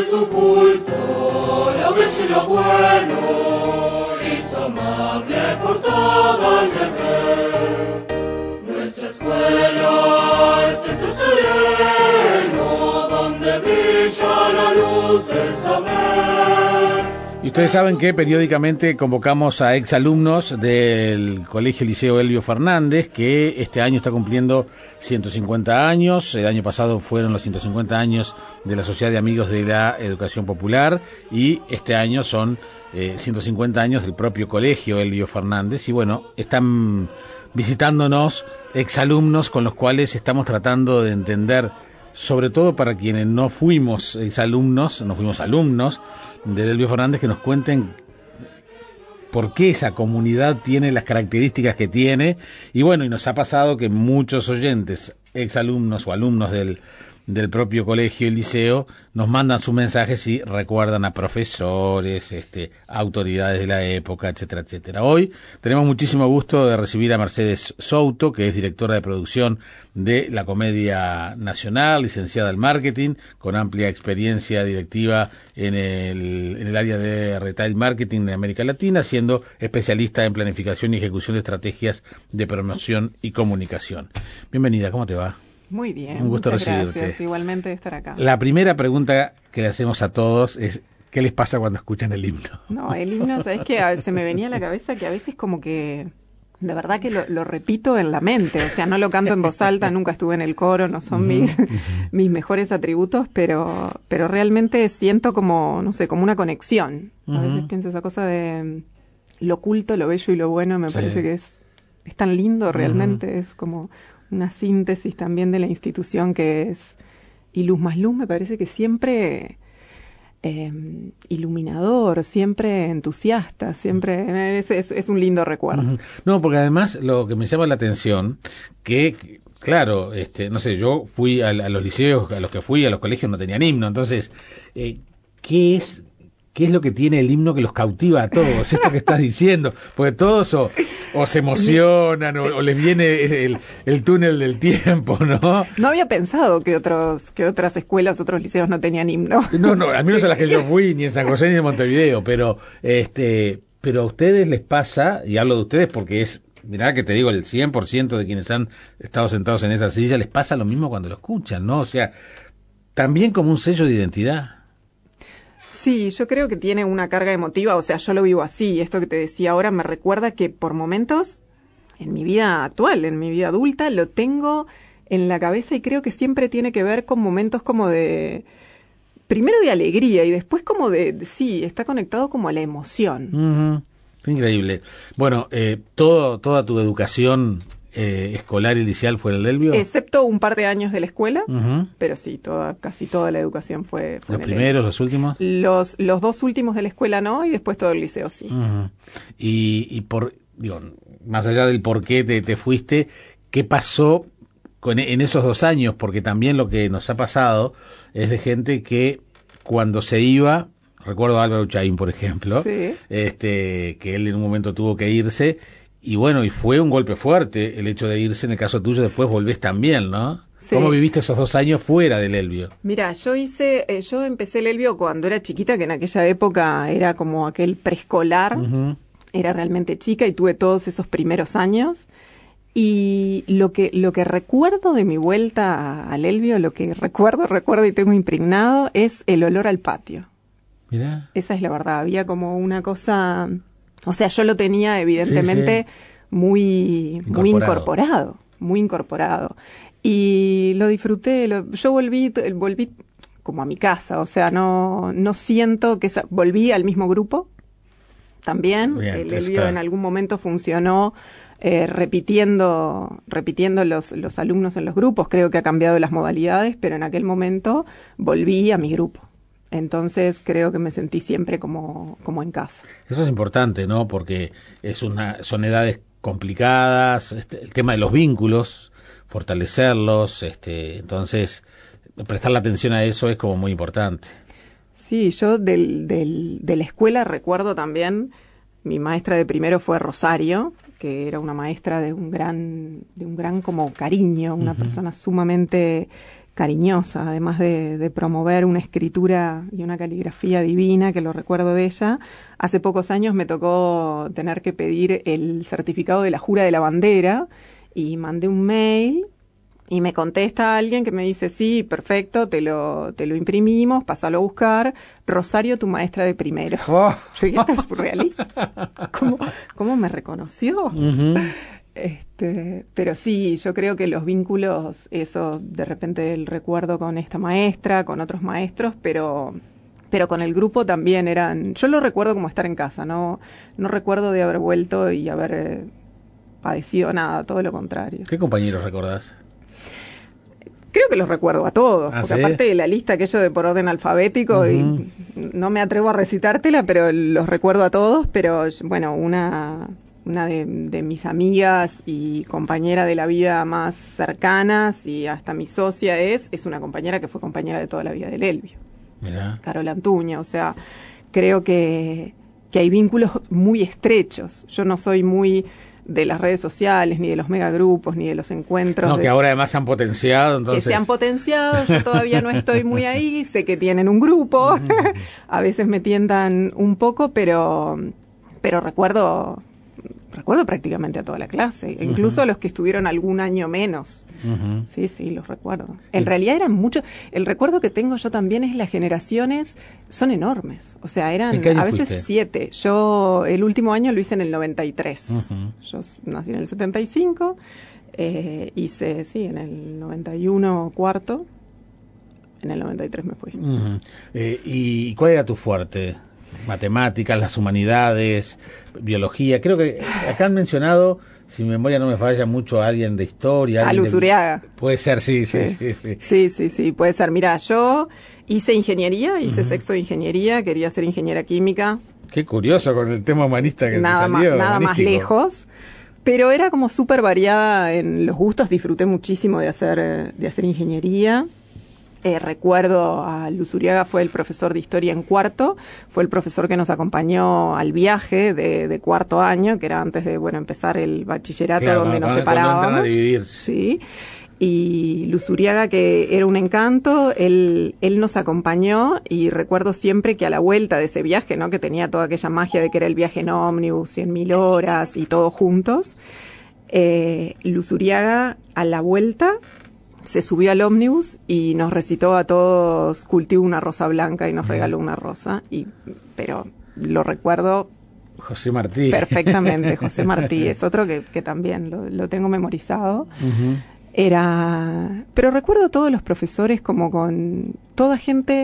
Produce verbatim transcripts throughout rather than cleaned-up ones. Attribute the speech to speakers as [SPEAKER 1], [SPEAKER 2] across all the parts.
[SPEAKER 1] su culto, lo bello y lo bueno, hizo amable por todo el deber. Nuestra escuela es templo sereno, donde brilla la luz del saber.
[SPEAKER 2] Y ustedes saben que periódicamente convocamos a exalumnos del Colegio Liceo Elbio Fernández, que este año está cumpliendo ciento cincuenta años. El año pasado fueron los ciento cincuenta años de la Sociedad de Amigos de la Educación Popular, y este año son eh, ciento cincuenta años del propio Colegio Elbio Fernández. Y bueno, están visitándonos exalumnos con los cuales estamos tratando de entender, sobre todo para quienes no fuimos exalumnos, no fuimos alumnos del Elbio Fernández, que nos cuenten por qué esa comunidad tiene las características que tiene. Y bueno, y nos ha pasado que muchos oyentes, exalumnos o alumnos del del propio colegio y liceo, nos mandan sus mensajes y recuerdan a profesores, este, autoridades de la época, etcétera, etcétera. Hoy tenemos muchísimo gusto de recibir a Mercedes Souto, que es directora de producción de la Comedia Nacional, licenciada en marketing, con amplia experiencia directiva en el, en el área de retail marketing de América Latina, siendo especialista en planificación y ejecución de estrategias de promoción y comunicación. Bienvenida, ¿cómo te va?
[SPEAKER 3] Muy bien,
[SPEAKER 2] un gusto
[SPEAKER 3] muchas
[SPEAKER 2] recibirte.
[SPEAKER 3] Gracias, igualmente de estar acá.
[SPEAKER 2] La primera pregunta que le hacemos a todos es, ¿qué les pasa cuando escuchan el himno?
[SPEAKER 3] No, el himno, ¿sabes qué? Se me venía a la cabeza que a veces como que, de verdad que lo, lo repito en la mente, o sea, no lo canto en voz alta, nunca estuve en el coro, no son uh-huh, mis, uh-huh. mis mejores atributos, pero, pero realmente siento como, no sé, como una conexión. Uh-huh. A veces pienso esa cosa de lo oculto, lo bello y lo bueno, me sí. parece que es, es tan lindo realmente, uh-huh. es como una síntesis también de la institución que es, y Luz más Luz me parece que siempre eh, iluminador, siempre entusiasta, siempre es, es, es un lindo recuerdo.
[SPEAKER 2] No, porque además lo que me llama la atención, que claro, este, no sé, yo fui a, a los liceos, a los que fui, a los colegios no tenían himno, entonces, eh, ¿qué es? ¿Qué es lo que tiene el himno que los cautiva a todos? Esto que estás diciendo, porque todos o, o se emocionan o, o les viene el, el túnel del tiempo, ¿no?
[SPEAKER 3] No había pensado que otros que otras escuelas, otros liceos no tenían himno.
[SPEAKER 2] No, no, al menos a las que yo fui, ni en San José ni en Montevideo, pero este, pero a ustedes les pasa, y hablo de ustedes porque es, mirá que te digo, el cien por ciento de quienes han estado sentados en esa silla les pasa lo mismo cuando lo escuchan, ¿no? O sea, también como un sello de identidad.
[SPEAKER 3] Sí, yo creo que tiene una carga emotiva, o sea, yo lo vivo así, esto que te decía ahora me recuerda que por momentos, en mi vida actual, en mi vida adulta, lo tengo en la cabeza y creo que siempre tiene que ver con momentos como de, primero de alegría y después como de, de sí, está conectado como a la emoción.
[SPEAKER 2] Uh-huh. Increíble. Bueno, eh, todo, toda tu educación Eh, escolar y liceal fue el Elbio,
[SPEAKER 3] excepto un par de años de la escuela,
[SPEAKER 2] uh-huh.
[SPEAKER 3] pero sí, toda, casi toda la educación fue, fue
[SPEAKER 2] los primeros, los últimos,
[SPEAKER 3] los los dos últimos de la escuela no, y después todo el liceo sí.
[SPEAKER 2] Uh-huh. y, y por digo, más allá del por qué te, te fuiste, ¿qué pasó con, en esos dos años? Porque también lo que nos ha pasado es de gente que cuando se iba, recuerdo a Álvaro Chaín, por ejemplo,
[SPEAKER 3] sí.
[SPEAKER 2] este que él en un momento tuvo que irse. Y bueno, y fue un golpe fuerte el hecho de irse. En el caso tuyo después volvés también, ¿no? Sí. ¿Cómo viviste esos dos años fuera del Elbio?
[SPEAKER 3] Mira, yo hice, eh, yo empecé el Elbio cuando era chiquita, que en aquella época era como aquel preescolar, uh-huh. era realmente chica y tuve todos esos primeros años. Y lo que lo que recuerdo de mi vuelta al Elbio, lo que recuerdo, recuerdo y tengo impregnado, es el olor al patio.
[SPEAKER 2] Mirá.
[SPEAKER 3] Esa es la verdad, había como una cosa... O sea, yo lo tenía evidentemente sí, sí. muy incorporado. muy incorporado, muy incorporado. Y lo disfruté, lo, yo volví volví como a mi casa, o sea, no no siento que esa, volví al mismo grupo también. Bien, el Elbio en algún momento funcionó eh, repitiendo repitiendo los los alumnos en los grupos, creo que ha cambiado las modalidades, pero en aquel momento volví a mi grupo. Entonces creo que me sentí siempre como, como en casa.
[SPEAKER 2] Eso es importante, ¿no? Porque es una, son edades complicadas, este, el tema de los vínculos, fortalecerlos, este, entonces prestar la atención a eso es como muy importante.
[SPEAKER 3] Sí, yo del, del, de la escuela recuerdo también, mi maestra de primero fue Rosario, que era una maestra de un gran, de un gran como cariño, una uh-huh. persona sumamente cariñosa, además de, de promover una escritura y una caligrafía divina, que lo recuerdo de ella. Hace pocos años me tocó tener que pedir el certificado de la jura de la bandera y mandé un mail y me contesta alguien que me dice, sí, perfecto, te lo, te lo imprimimos, pásalo a buscar, Rosario, tu maestra de primero.
[SPEAKER 2] Oh.
[SPEAKER 3] Yo dije, esto es surrealista. ¿Cómo, cómo me reconoció?
[SPEAKER 2] Uh-huh.
[SPEAKER 3] Este, pero sí, yo creo que los vínculos, eso, de repente el recuerdo con esta maestra, con otros maestros, pero, pero con el grupo también eran, yo lo recuerdo como estar en casa, no, no recuerdo de haber vuelto y haber eh, padecido nada, todo lo contrario.
[SPEAKER 2] ¿Qué compañeros recordás?
[SPEAKER 3] Creo que los recuerdo a todos,
[SPEAKER 2] ¿Ah,
[SPEAKER 3] porque
[SPEAKER 2] sí?
[SPEAKER 3] aparte de la lista aquello de por orden alfabético, uh-huh. y no me atrevo a recitártela, pero los recuerdo a todos, pero bueno, una... una de, de mis amigas y compañera de la vida más cercanas y hasta mi socia es, es una compañera que fue compañera de toda la vida del Elvio.
[SPEAKER 2] Mirá.
[SPEAKER 3] Carola Antuña, o sea, creo que, que hay vínculos muy estrechos. Yo no soy muy de las redes sociales, ni de los megagrupos, ni de los encuentros.
[SPEAKER 2] No,
[SPEAKER 3] de,
[SPEAKER 2] que ahora además se han potenciado, entonces...
[SPEAKER 3] Que se han potenciado, yo todavía no estoy muy ahí, sé que tienen un grupo, a veces me tientan un poco, pero, pero recuerdo... Recuerdo prácticamente a toda la clase, uh-huh. incluso a los que estuvieron algún año menos. Uh-huh. Sí, sí, los recuerdo. En realidad eran muchos. El recuerdo que tengo yo también es las generaciones son enormes. O sea, eran a veces fuiste? siete. Yo el último año lo hice en el noventa y tres. Uh-huh. Yo nací en el setenta y cinco. Eh, hice, sí, en el noventa y uno cuarto. En el noventa y tres me fui.
[SPEAKER 2] Uh-huh. Eh, ¿Y cuál era tu fuerte? Matemáticas, las humanidades, biología. Creo que acá han mencionado, si mi memoria no me falla mucho, a alguien de historia.
[SPEAKER 3] A Luz Uriaga.
[SPEAKER 2] Puede ser, sí, sí, sí, sí, sí.
[SPEAKER 3] Sí, sí, sí, puede ser. Mira, yo hice ingeniería, hice uh-huh. sexto de ingeniería, quería ser ingeniera química.
[SPEAKER 2] Qué curioso con el tema humanista que
[SPEAKER 3] nada
[SPEAKER 2] te salió.
[SPEAKER 3] Más, nada más lejos. Pero era como súper variada en los gustos, disfruté muchísimo de hacer, de hacer ingeniería. Eh, recuerdo a Luz Uriaga, fue el profesor de historia en cuarto, fue el profesor que nos acompañó al viaje de, de cuarto año, que era antes de bueno empezar el bachillerato, claro, donde nos separábamos. Sí. Y Luz Uriaga, que era un encanto, él, él nos acompañó y recuerdo siempre que a la vuelta de ese viaje, ¿no? Que tenía toda aquella magia de que era el viaje en ómnibus, cien mil horas y todos juntos, eh, Luz Uriaga a la vuelta se subió al ómnibus y nos recitó a todos Cultivo una rosa blanca y nos regaló una rosa, y pero lo recuerdo
[SPEAKER 2] José Martí.
[SPEAKER 3] Perfectamente, José Martí es otro que, que también lo, lo tengo memorizado. Uh-huh. Era, pero recuerdo a todos los profesores como con toda gente,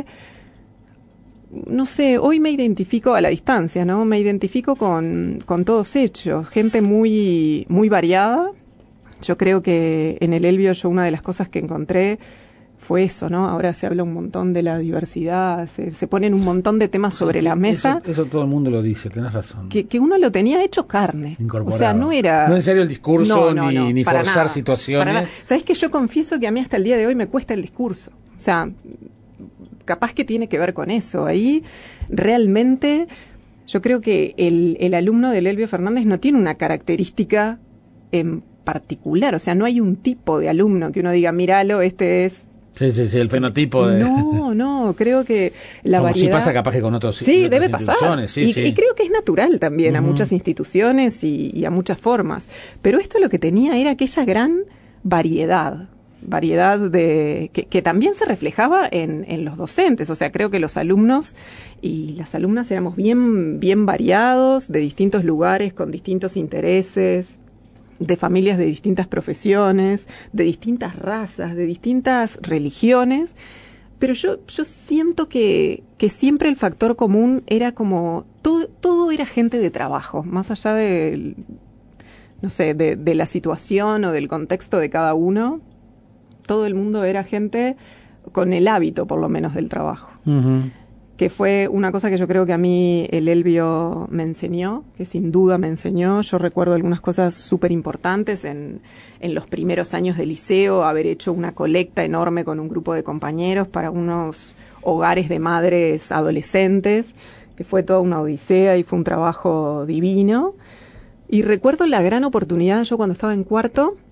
[SPEAKER 3] no sé, hoy me identifico a la distancia, ¿no? Me identifico con, con todos ellos, gente muy, muy variada. Yo creo que en el Elvio yo una de las cosas que encontré fue eso, ¿no? Ahora se habla un montón de la diversidad, se, se ponen un montón de temas sobre la mesa.
[SPEAKER 2] Eso, eso todo el mundo lo dice, tenés razón.
[SPEAKER 3] Que, que uno lo tenía hecho carne.
[SPEAKER 2] Incorporado.
[SPEAKER 3] O sea, no era...
[SPEAKER 2] No en serio el discurso,
[SPEAKER 3] no, no,
[SPEAKER 2] ni,
[SPEAKER 3] no,
[SPEAKER 2] ni forzar
[SPEAKER 3] nada,
[SPEAKER 2] situaciones.
[SPEAKER 3] ¿Sabés que yo confieso que a mí hasta el día de hoy me cuesta el discurso? O sea, capaz que tiene que ver con eso. Ahí realmente yo creo que el, el alumno del Elvio Fernández no tiene una característica en particular, o sea, no hay un tipo de alumno que uno diga, míralo, este es...
[SPEAKER 2] Sí, sí, sí, el fenotipo de...
[SPEAKER 3] No, no, creo que la
[SPEAKER 2] Como
[SPEAKER 3] variedad...
[SPEAKER 2] si pasa capaz que con otros
[SPEAKER 3] Sí,
[SPEAKER 2] otras
[SPEAKER 3] debe pasar,
[SPEAKER 2] sí,
[SPEAKER 3] y,
[SPEAKER 2] sí.
[SPEAKER 3] y creo que es natural también uh-huh. a muchas instituciones y, y a muchas formas, pero esto lo que tenía era aquella gran variedad, variedad de que, que también se reflejaba en, en los docentes, o sea, creo que los alumnos y las alumnas éramos bien, bien variados, de distintos lugares, con distintos intereses, de familias de distintas profesiones, de distintas razas, de distintas religiones, pero yo, yo siento que, que siempre el factor común era como, todo, todo era gente de trabajo, más allá de, no sé, de, de la situación o del contexto de cada uno, todo el mundo era gente con el hábito, por lo menos, del trabajo. Uh-huh. Que fue una cosa que yo creo que a mí el Elvio me enseñó, que sin duda me enseñó. Yo recuerdo algunas cosas súper importantes en, en los primeros años de liceo, haber hecho una colecta enorme con un grupo de compañeros para unos hogares de madres adolescentes, que fue toda una odisea y fue un trabajo divino. Y recuerdo la gran oportunidad, yo cuando estaba en cuarto,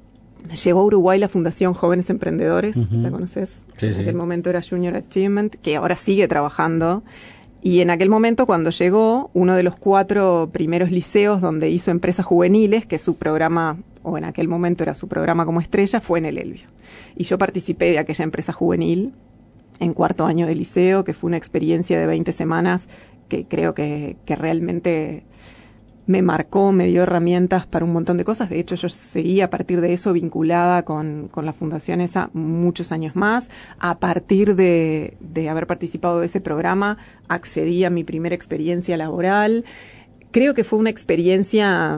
[SPEAKER 3] llegó a Uruguay la Fundación Jóvenes Emprendedores,
[SPEAKER 2] Uh-huh.
[SPEAKER 3] ¿la conoces?
[SPEAKER 2] Sí,
[SPEAKER 3] en
[SPEAKER 2] sí.
[SPEAKER 3] aquel momento era Junior Achievement, que ahora sigue trabajando. Y en aquel momento, cuando llegó, uno de los cuatro primeros liceos donde hizo Empresas Juveniles, que su programa, o en aquel momento era su programa como estrella, fue en el Elvio. Y yo participé de aquella empresa juvenil en cuarto año de liceo, que fue una experiencia de veinte semanas que creo que, que realmente me marcó, me dio herramientas para un montón de cosas. De hecho, yo seguí a partir de eso vinculada con, con la fundación esa muchos años más. A partir de, de haber participado de ese programa, accedí a mi primera experiencia laboral. Creo que fue una experiencia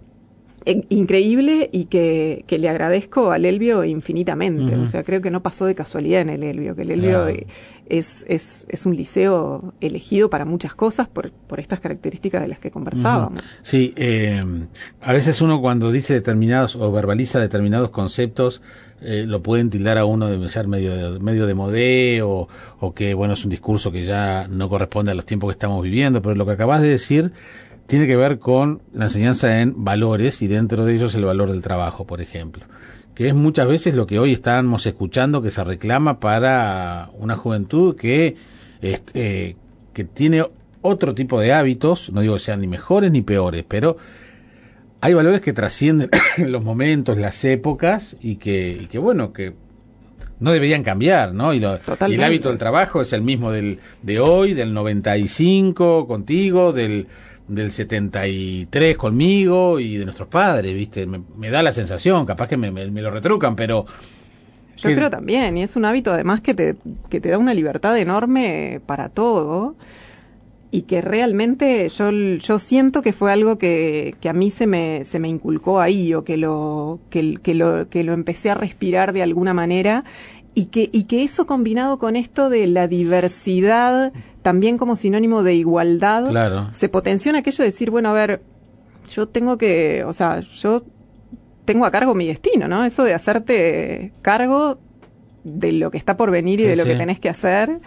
[SPEAKER 3] eh, increíble y que, que le agradezco al Elvio infinitamente. Uh-huh. O sea, creo que no pasó de casualidad en el Elvio, que el Elvio... Claro. Eh, Es, es, es un liceo elegido para muchas cosas por, por estas características de las que conversábamos.
[SPEAKER 2] Uh-huh. Sí, eh, a veces uno cuando dice determinados o verbaliza determinados conceptos, eh, lo pueden tildar a uno de ser medio de, medio de modé o, o que, bueno, es un discurso que ya no corresponde a los tiempos que estamos viviendo, pero lo que acabas de decir tiene que ver con la enseñanza en valores y dentro de ellos el valor del trabajo, por ejemplo, que es muchas veces lo que hoy estamos escuchando que se reclama para una juventud que, eh, que tiene otro tipo de hábitos, no digo que sean ni mejores ni peores, pero hay valores que trascienden los momentos, las épocas y que, y que bueno, que no deberían cambiar, ¿no? Y, lo, y el hábito del trabajo es el mismo del de hoy, del noventa y cinco contigo, del... del setenta y tres conmigo y de nuestros padres, ¿viste? Me, me da la sensación, capaz que me, me, me lo retrucan, pero...
[SPEAKER 3] Yo que... creo también, y es un hábito además que te, que te da una libertad enorme para todo y que realmente yo, yo siento que fue algo que, que a mí se me, se me inculcó ahí o que lo, que, que, lo, que lo empecé a respirar de alguna manera y que, y que eso combinado con esto de la diversidad... también como sinónimo de igualdad,
[SPEAKER 2] claro.
[SPEAKER 3] Se potenció en aquello de decir, bueno, a ver, yo tengo que, o sea, yo tengo a cargo mi destino, ¿no? Eso de hacerte cargo de lo que está por venir y sí, de lo sí. que tenés que hacer,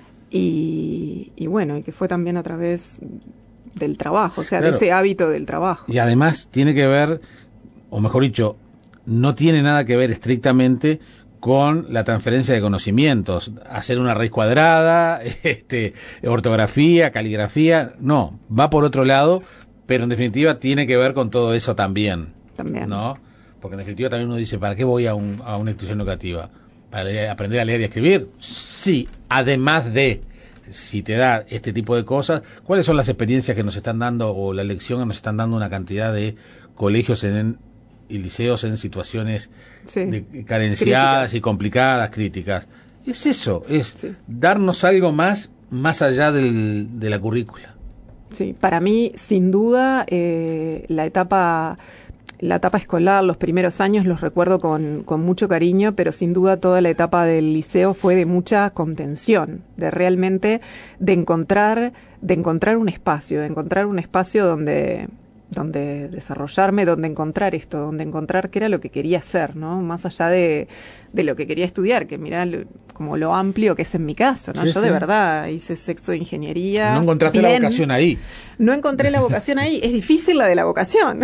[SPEAKER 3] y, y bueno, y que fue también a través del trabajo, o sea, claro. de ese hábito del trabajo.
[SPEAKER 2] Y además tiene que ver, o mejor dicho, no tiene nada que ver estrictamente con la transferencia de conocimientos, hacer una raíz cuadrada, este, ortografía, caligrafía, no, va por otro lado, pero en definitiva tiene que ver con todo eso también.
[SPEAKER 3] También.
[SPEAKER 2] ¿No? Porque en definitiva también uno dice, ¿para qué voy a, un, a una institución educativa? ¿Para leer, aprender a leer y a escribir? Sí, además de, si te da este tipo de cosas, ¿cuáles son las experiencias que nos están dando o la lección que nos están dando una cantidad de colegios en... y liceos en situaciones sí. de carenciadas críticas. Y complicadas, críticas? Es eso, es sí. darnos algo más, más allá del, de la currícula.
[SPEAKER 3] Sí, para mí, sin duda, eh, la etapa... La etapa escolar, los primeros años los recuerdo con, con mucho cariño, pero sin duda toda la etapa del liceo fue de mucha contención, de realmente de encontrar, de encontrar un espacio, de encontrar un espacio donde, donde desarrollarme, donde encontrar esto, donde encontrar qué era lo que quería hacer, ¿no? Más allá de, de lo que quería estudiar, que mirá lo, como lo amplio que es en mi caso, ¿no? Sí, Yo sí. de verdad hice sexto de ingeniería.
[SPEAKER 2] No encontraste bien. La vocación ahí.
[SPEAKER 3] No encontré la vocación ahí. Es difícil la de la vocación.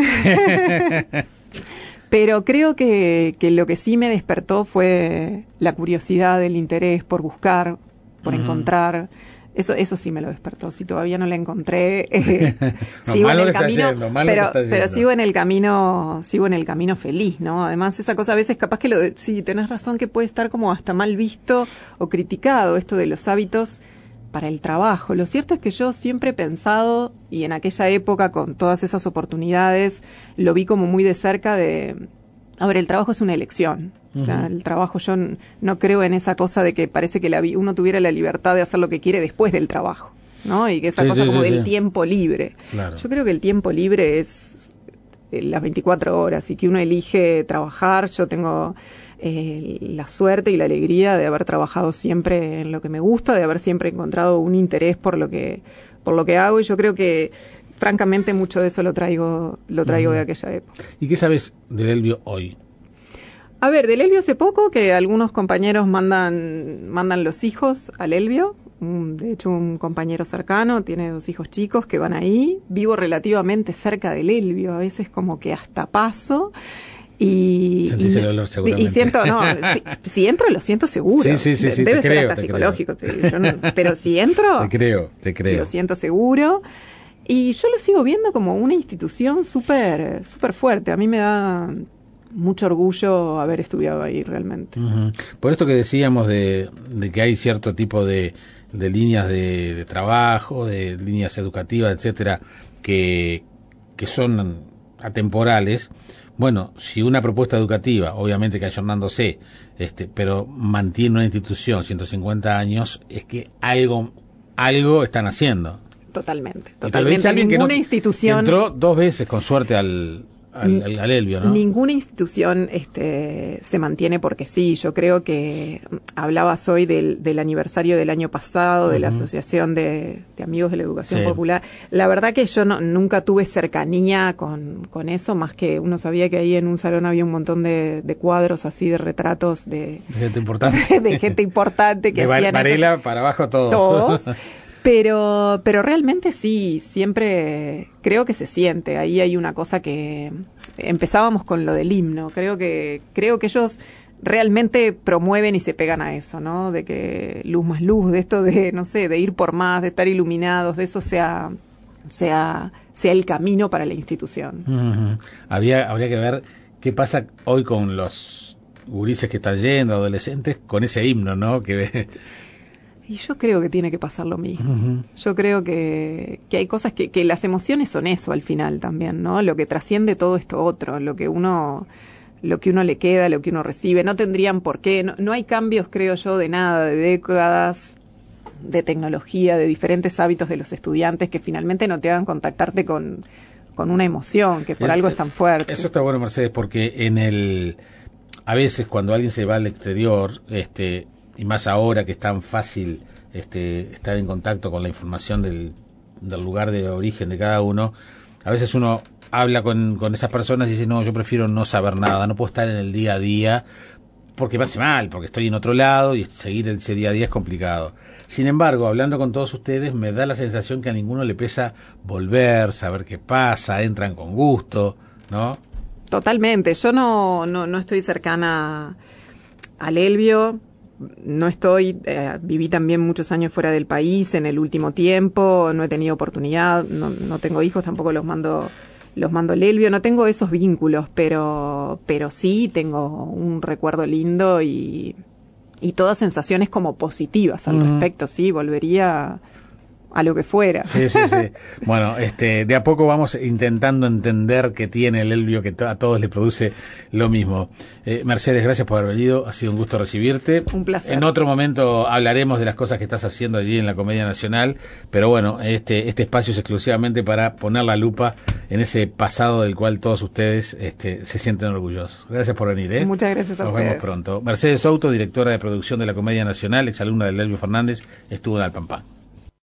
[SPEAKER 3] Pero creo que, que lo que sí me despertó fue la curiosidad, el interés por buscar, por uh-huh. encontrar. Eso eso sí me lo despertó. Si todavía no la encontré, eh,
[SPEAKER 2] no,
[SPEAKER 3] sigo en el camino,
[SPEAKER 2] yendo,
[SPEAKER 3] pero pero sigo en el camino, sigo en el camino feliz, ¿no? Además esa cosa a veces capaz que lo de, sí tenés razón que puede estar como hasta mal visto o criticado esto de los hábitos para el trabajo. Lo cierto es que yo siempre he pensado, y en aquella época con todas esas oportunidades, lo vi como muy de cerca de, a ver, el trabajo es una elección. O sea, uh-huh. el trabajo, yo n- no creo en esa cosa de que parece que la vi- uno tuviera la libertad de hacer lo que quiere después del trabajo, ¿no? Y que esa
[SPEAKER 2] sí,
[SPEAKER 3] cosa
[SPEAKER 2] sí,
[SPEAKER 3] como
[SPEAKER 2] sí,
[SPEAKER 3] del
[SPEAKER 2] sí.
[SPEAKER 3] tiempo libre.
[SPEAKER 2] Claro.
[SPEAKER 3] Yo creo que el tiempo libre es eh, las veinticuatro horas y que uno elige trabajar. Yo tengo eh, la suerte y la alegría de haber trabajado siempre en lo que me gusta, de haber siempre encontrado un interés por lo que, por lo que hago, y yo creo que francamente mucho de eso lo traigo, lo traigo uh-huh. de aquella época.
[SPEAKER 2] ¿Y qué sabes del Elvio hoy?
[SPEAKER 3] A ver, del Elvio hace poco que algunos compañeros mandan mandan los hijos al Elvio. De hecho, un compañero cercano tiene dos hijos chicos que van ahí. Vivo relativamente cerca del Elvio, a veces como que hasta paso. Y,
[SPEAKER 2] Sentís
[SPEAKER 3] y,
[SPEAKER 2] el olor seguramente.
[SPEAKER 3] Y siento, no, si, si entro lo siento seguro.
[SPEAKER 2] Sí, sí, sí, sí,
[SPEAKER 3] Debe
[SPEAKER 2] te
[SPEAKER 3] ser
[SPEAKER 2] creo,
[SPEAKER 3] hasta
[SPEAKER 2] te
[SPEAKER 3] psicológico. Te digo. Yo no, pero si entro,
[SPEAKER 2] Te creo, te creo.
[SPEAKER 3] lo siento seguro. Y yo lo sigo viendo como una institución súper súper fuerte. A mí me da mucho orgullo haber estudiado ahí realmente.
[SPEAKER 2] Uh-huh. Por esto que decíamos de, de que hay cierto tipo de, de líneas de, de trabajo, de líneas educativas, etcétera, que, que son atemporales. Bueno, si una propuesta educativa, obviamente que ayornándose, este, pero mantiene una institución ciento cincuenta años, es que algo, algo están haciendo.
[SPEAKER 3] Totalmente,
[SPEAKER 2] Y tal vez
[SPEAKER 3] totalmente.
[SPEAKER 2] alguien
[SPEAKER 3] Ninguna
[SPEAKER 2] que no,
[SPEAKER 3] institución...
[SPEAKER 2] que entró dos veces con suerte al... Al, al, al Elvio, ¿no?
[SPEAKER 3] Ninguna institución este, se mantiene porque sí. Yo creo que hablabas hoy del, del aniversario del año pasado, uh-huh. de la Asociación de, de Amigos de la Educación sí. Popular. La verdad que yo no, nunca tuve cercanía con, con eso, más que uno sabía que ahí en un salón había un montón de, de cuadros así, de retratos de,
[SPEAKER 2] de gente importante.
[SPEAKER 3] de gente importante que
[SPEAKER 2] de
[SPEAKER 3] hacían
[SPEAKER 2] Varela
[SPEAKER 3] esos,
[SPEAKER 2] para abajo todos.
[SPEAKER 3] Todos. Pero, pero realmente sí, siempre creo que se siente. Ahí hay una cosa que empezábamos con lo del himno. Creo que, creo que ellos realmente promueven y se pegan a eso, ¿no? De que luz más luz, de esto de, no sé, de ir por más, de estar iluminados, de eso sea, sea, sea el camino para la institución.
[SPEAKER 2] Uh-huh. Había, habría que ver qué pasa hoy con los gurises que están yendo, adolescentes, con ese himno, ¿no? Que
[SPEAKER 3] Y yo creo que tiene que pasar lo mismo.
[SPEAKER 2] Uh-huh.
[SPEAKER 3] Yo creo que, que hay cosas que, que las emociones son eso al final también, ¿no? Lo que trasciende todo esto otro, lo que uno, lo que uno le queda, lo que uno recibe. No tendrían por qué, no, no hay cambios, creo yo, de nada, de décadas, de tecnología, de diferentes hábitos de los estudiantes que finalmente no te hagan contactarte con, con una emoción, que por es, algo es tan fuerte.
[SPEAKER 2] Eso está bueno, Mercedes, porque en el, a veces cuando alguien se va al exterior, este, y más ahora que es tan fácil este, estar en contacto con la información del, del lugar de origen de cada uno, a veces uno habla con, con esas personas y dice, no, yo prefiero no saber nada, no puedo estar en el día a día porque me hace mal, porque estoy en otro lado y seguir ese día a día es complicado. Sin embargo, hablando con todos ustedes, me da la sensación que a ninguno le pesa volver, saber qué pasa, entran con gusto, ¿no?
[SPEAKER 3] Totalmente, yo no, no, no estoy cercana al Elvio. No estoy, eh, viví también muchos años fuera del país en el último tiempo, no he tenido oportunidad, no, no tengo hijos, tampoco los mando, los mando al Elvio, no tengo esos vínculos, pero, pero sí tengo un recuerdo lindo y, y todas sensaciones como positivas al uh-huh. respecto, sí, volvería a lo que fuera.
[SPEAKER 2] Sí, sí, sí. Bueno, este, de a poco vamos intentando entender qué tiene el Elvio, que a todos le produce lo mismo. Eh, Mercedes, gracias por haber venido, ha sido un gusto recibirte.
[SPEAKER 3] Un placer.
[SPEAKER 2] En otro momento hablaremos de las cosas que estás haciendo allí en la Comedia Nacional, pero bueno, este, este espacio es exclusivamente para poner la lupa en ese pasado del cual todos ustedes este, se sienten orgullosos. Gracias por venir, ¿eh?
[SPEAKER 3] Muchas gracias a
[SPEAKER 2] Nos
[SPEAKER 3] ustedes.
[SPEAKER 2] Nos vemos pronto. Mercedes Souto, directora de producción de la Comedia Nacional, exalumna del Elvio Fernández, estuvo en Alpampán.